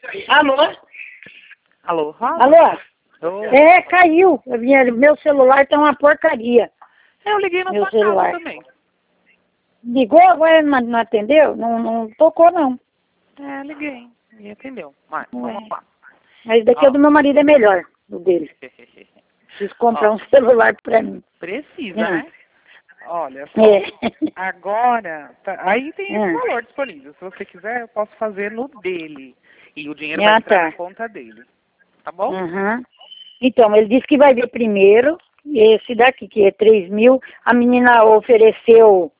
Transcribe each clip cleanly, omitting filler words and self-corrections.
Alô? Alô, Rosa? Alô? Oi. É, caiu. Meu celular tá uma porcaria. Eu liguei na Meu sua celular. casa também. Ligou agora, não atendeu? Não tocou, não. É, liguei. E entendeu. Mas, vamos lá. Mas daqui Ó. do meu marido é melhor, o dele. Preciso comprar Ó, um celular pra mim. precisa, né? Olha só. É. Agora, aí tem esse É. valor disponível. Se você quiser, eu posso fazer no dele. E o dinheiro vai Ah, entrar tá. na conta dele. Tá bom? Uhum. Então, ele disse que vai ver primeiro, esse daqui, que é 3.000, a menina ofereceu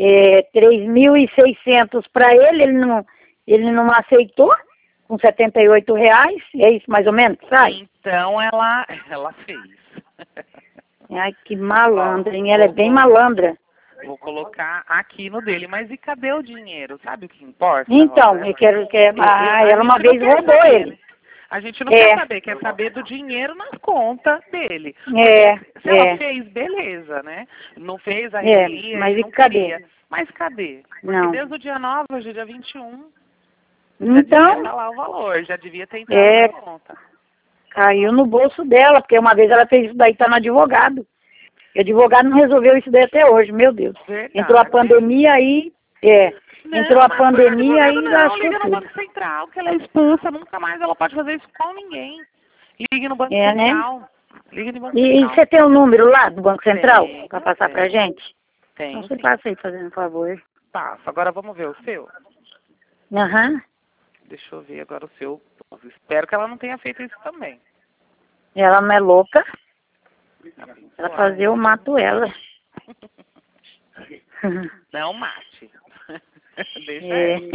3.600 para ele, ele não aceitou, com R$ 78, é isso mais ou menos, sabe? Então ela fez. Ai, que malandra, Ó, hein? Ela é bem malandra. Vou colocar aqui no dele. Mas e cadê o dinheiro? Sabe o que importa, Então, Rosa? eu quero que A ela uma gente não vez quer roubou saber, ele. né? A gente não quer É, saber, quer saber do dinheiro na conta dele. é, Porque se ela é, fez, beleza, né? Não fez a é, revelia, mas ele e não cadê? queria. Mas cadê? Porque Não. desde o dia 9, hoje é dia 21, já devia Então, estar lá o valor, já devia ter entrado na é, conta. caiu no bolso dela, porque uma vez ela fez isso daí, tá no advogado. E o advogado não resolveu isso daí até hoje, meu Deus. Entrou a Verdade. pandemia aí, entrou Não, a mas não é pandemia advogado aí não. lascou Liga no tudo. Banco Central, que ela é expulsa. Nunca mais ela pode fazer isso com ninguém. Ligue no Banco É, né? Central. Ligue no Banco E Central. você tem o número lá do Banco Central Tenho, para passar pra tenho. gente? Então Tenho você sim. passa aí, fazendo um favor. Passo. Agora vamos ver o seu. Aham. Deixa eu ver agora o seu. Espero que ela não tenha feito isso também. Ela não é louca. Ela Abençoada. fazer, eu mato ela. Não mate. Deixa É. ela.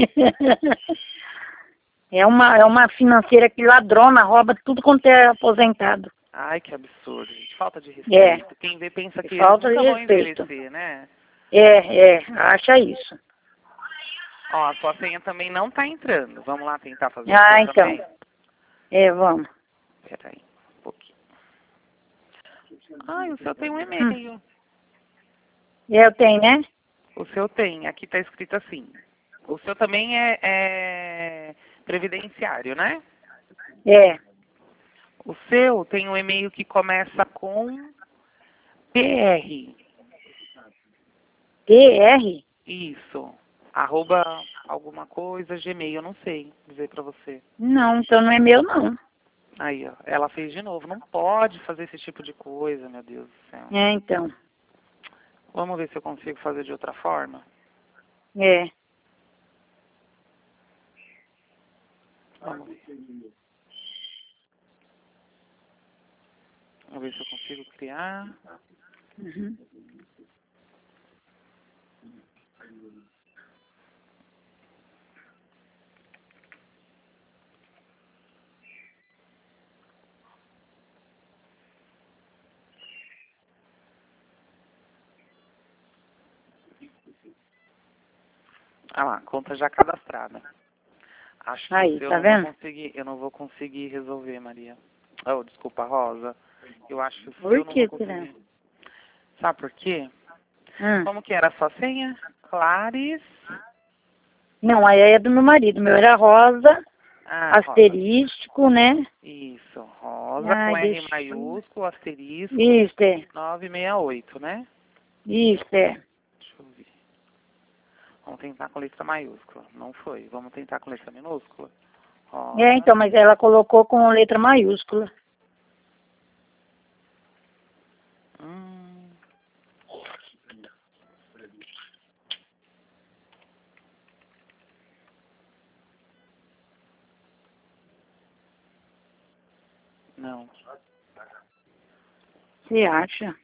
É uma financeira que ladrona, rouba tudo quanto é aposentado. Ai, que absurdo, gente. Falta de É. respeito. Quem vê pensa que eles Falta de nunca vão respeito. envelhecer, né? Acha isso. Ó, a sua senha também não tá entrando. Vamos lá tentar fazer o Ah, seu então. também? Vamos. Peraí, um pouquinho. Ai, o seu tem um e-mail. Eu tenho, né? O seu tem. Aqui tá escrito assim. O seu também é previdenciário, né? É. O seu tem um e-mail que começa com PR. PR? Isso. Arroba alguma coisa, Gmail, eu não sei dizer pra você. Não, então não é meu, não. Aí, ó, ela fez de novo. Não pode fazer esse tipo de coisa, meu Deus do céu. Então. Vamos ver se eu consigo fazer de outra forma. É. Vamos ver. Vamos ver se eu consigo criar. Uhum. Ah lá, conta já cadastrada. Acho que Aí, o seu tá vendo? eu não vou conseguir resolver, Maria. Oh, desculpa, Rosa. Eu acho que o seu Por eu não vou que será? conseguir. Sabe por quê? Hum. Como que era a sua senha? Clares. Não, aí é do meu marido. O meu era rosa, Ah, Rosa. asterístico, né? Isso, Rosa Ai, com R deixa... maiúsculo, asterisco, Isso, é. 968, né? Isso, é. Deixa eu ver. Vamos tentar com letra maiúscula. Não foi. Vamos tentar com letra minúscula. Rosa. Então, mas ela colocou com letra maiúscula. Hum. Não. Você acha?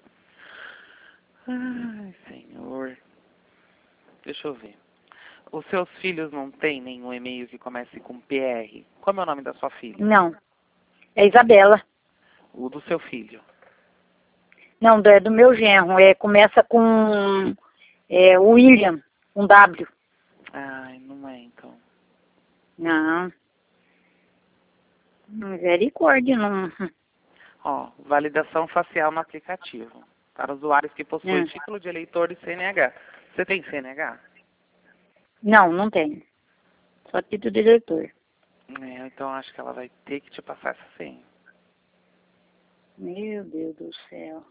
Ai, Senhor. Deixa eu ver. Os seus filhos não têm nenhum e-mail que comece com PR? Como é o nome da sua filha? Não. É Isabela. O do seu filho. Não, é do meu genro. Começa com William, um W. Ai, não é então. Não. Misericórdia, não. Ó, validação facial no aplicativo. Para usuários que possuem título de eleitor e CNH. Você tem CNH? Não, não tem. Só título de eleitor. Então acho que ela vai ter que te passar essa senha. Meu Deus do céu.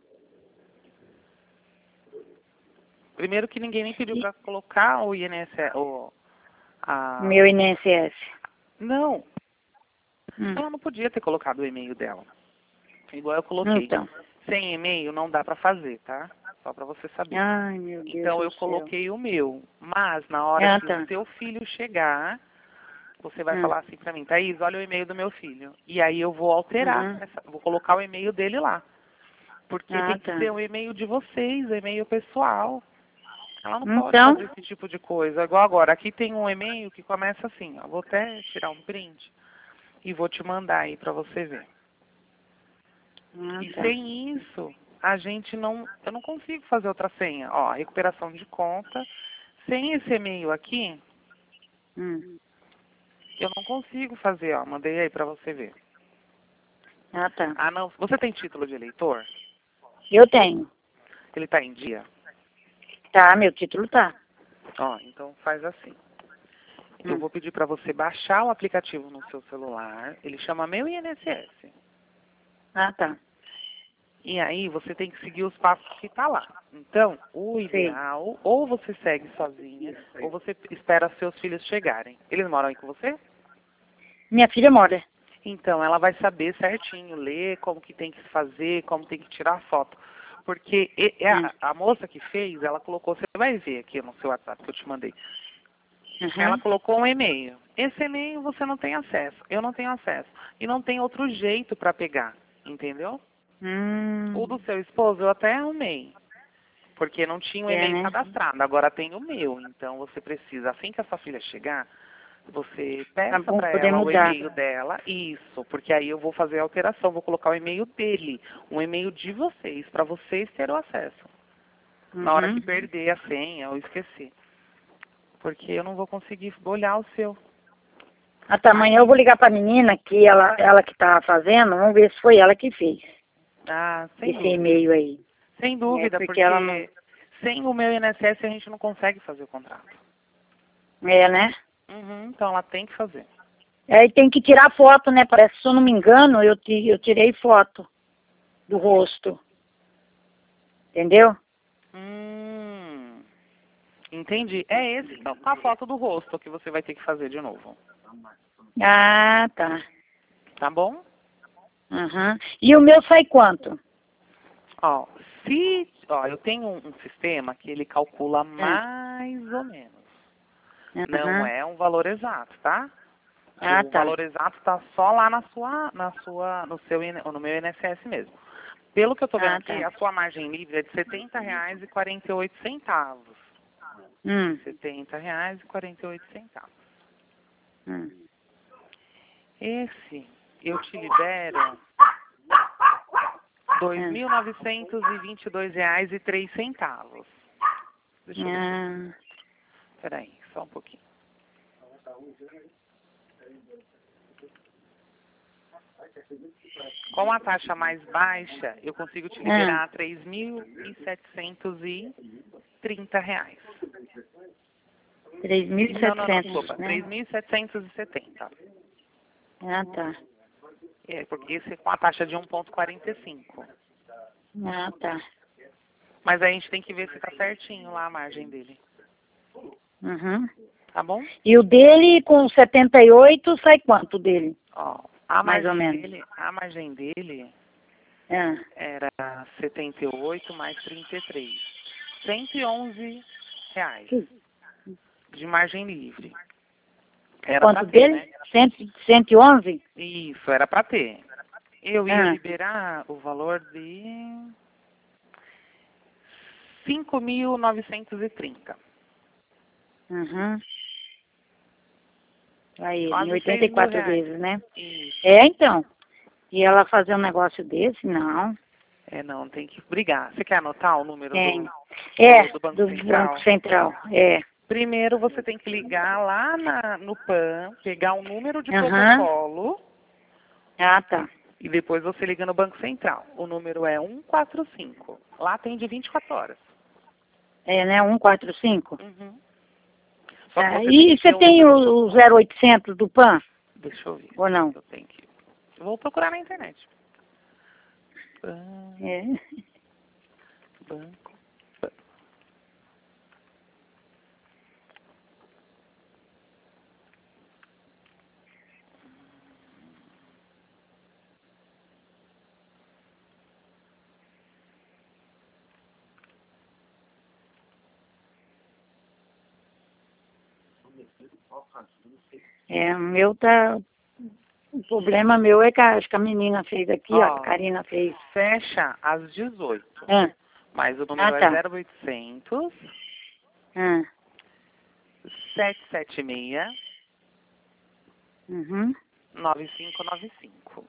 Primeiro que ninguém nem pediu pra colocar o INSS, Meu INSS. Não, ela não podia ter colocado o e-mail dela. Igual eu coloquei. Então. Sem e-mail não dá pra fazer, tá? Só pra você saber. Ai, meu Deus Então do eu céu. coloquei o meu. Mas na hora que tá. o seu filho chegar, você vai falar assim pra mim, Thaís, olha o e-mail do meu filho. E aí eu vou alterar, vou colocar o e-mail dele lá. Porque tem que ser o e-mail de vocês, o e-mail pessoal. Ela não pode fazer esse tipo de coisa. Igual agora, aqui tem um e-mail que começa assim, ó. Vou até tirar um print e vou te mandar aí pra você ver. E sem isso, eu não consigo fazer outra senha. Ó, recuperação de conta. Sem esse e-mail aqui, eu não consigo fazer, ó. Mandei aí pra você ver. Ah, não. Você tem título de eleitor? Eu tenho. Ele tá em dia? Tá, meu título tá. Ó, então faz assim. Eu vou pedir pra você baixar o aplicativo no seu celular. Ele chama Meu INSS. Tá. E aí você tem que seguir os passos que tá lá. Então, o ideal, ou você segue sozinha, ou você espera seus filhos chegarem. Eles moram aí com você? Minha filha mora. Então, ela vai saber certinho, ler como que tem que fazer, como tem que tirar a foto. Porque a moça que fez, ela colocou, você vai ver aqui no seu WhatsApp que eu te mandei. Ela colocou um e-mail. Esse e-mail você não tem acesso, eu não tenho acesso. E não tem outro jeito para pegar, entendeu? O do seu esposo eu até arrumei. Porque não tinha um e-mail cadastrado, agora tem o meu. Então você precisa, assim que a sua filha chegar, você peça para ela o e-mail dela, isso, porque aí eu vou fazer a alteração, vou colocar o e-mail dele, um e-mail de vocês, para vocês terem o acesso. Na hora que perder a senha ou esquecer. Porque eu não vou conseguir olhar o seu. Tá, amanhã eu vou ligar pra menina, que ela que tá fazendo, vamos ver se foi ela que fez. Sem esse dúvida. E-mail aí. Sem dúvida, porque ela não... sem o meu INSS a gente não consegue fazer o contrato. Né? Então ela tem que fazer. E tem que tirar foto, né? Parece, se eu não me engano, eu tirei foto do rosto. Entendeu? Entendi. É esse que a foto do rosto que você vai ter que fazer de novo. Tá. Tá bom? E o meu sai quanto? Ó, eu tenho um sistema que ele calcula mais ou menos. Não é um valor exato, tá? O valor exato está só lá no meu INSS mesmo. Pelo que eu estou vendo aqui, a sua margem livre é de R$ 70,48. R$ 70,48. Esse eu te libero R$ 2.922,03. Deixa eu ver. Peraí, só um pouquinho. Com a taxa mais baixa, eu consigo te liberar R$ 3.730. R$ 3.700, né? 3.770. Tá. Porque esse é com a taxa de 1,45. Tá. Mas aí a gente tem que ver se tá certinho lá a margem dele. Tá bom? E o dele com 78 sai quanto dele? Ó, mais ou menos. A margem dele era 78 mais 33. R$ 111 de margem livre. Era quanto dele? Né? 111? Isso, era para ter. Eu ia liberar o valor de 5.930. Aí, Quase em 84 R$ 6.000. vezes, né? Isso. Então. E ela fazer um negócio desse? Não. Não, tem que brigar. Você quer anotar o número do Banco Central? Banco Central, Primeiro você tem que ligar lá no PAN, pegar o número de protocolo. Tá. E depois você liga no Banco Central. O número é 145. Lá tem de 24 horas. Né? 145? Só que E você tem o 0800 do PAN? Deixa eu ver. Ou não? Eu vou procurar na internet. É. Banco. É, o meu tá... O problema meu é que acho que a menina fez aqui, ó, a Karina fez. Fecha às 18. Mas o número tá. é 0800 Ah. 776 Uhum. 9595.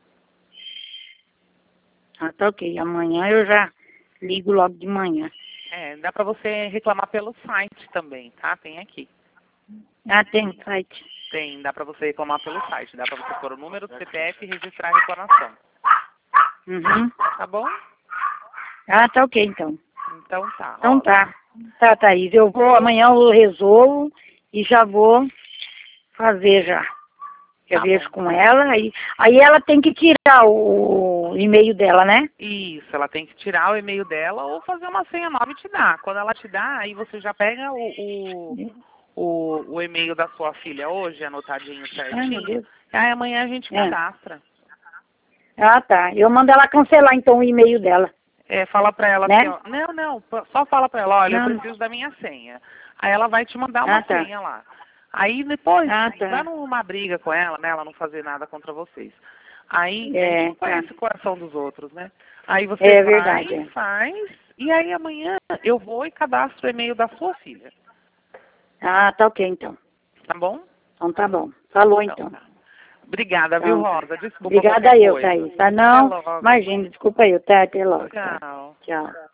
Ah, tá ok. Amanhã eu já ligo logo de manhã. Dá pra você reclamar pelo site também, tá? Tem aqui. Ah, tem site. Tem, dá pra você reclamar pelo site. Dá pra você pôr o número do CPF e registrar a reclamação. Uhum. Tá bom? Ah, tá ok, então. Então tá. Então tá. Tá, Thaís. Eu vou, amanhã eu resolvo e já vou fazer já. Eu vejo com ela, aí ela tem que tirar o e-mail dela, né? Isso, ela tem que tirar o e-mail dela ou fazer uma senha nova e te dar. Quando ela te dá, aí você já pega o e-mail da sua filha hoje, anotadinho certinho. Aí amanhã a gente cadastra. Ah, tá. Eu mando ela cancelar então o e-mail dela. Fala pra ela né? assim, ó. Não, só fala pra ela, olha, eu preciso da minha senha. Aí ela vai te mandar uma senha lá. Aí depois, vai não arrumar briga com ela, né? Ela não fazer nada contra vocês. Aí, a gente não conhece o coração dos outros, né? Aí você vai, faz, e aí amanhã eu vou e cadastro o e-mail da sua filha. Ah, tá ok, então. Tá bom? Então tá bom. Falou, então. Tá. Obrigada, viu, Rosa? Desculpa Obrigada eu, Thaís. Tá, não, imagina, desculpa eu, tá? Até logo. Tchau. Tchau.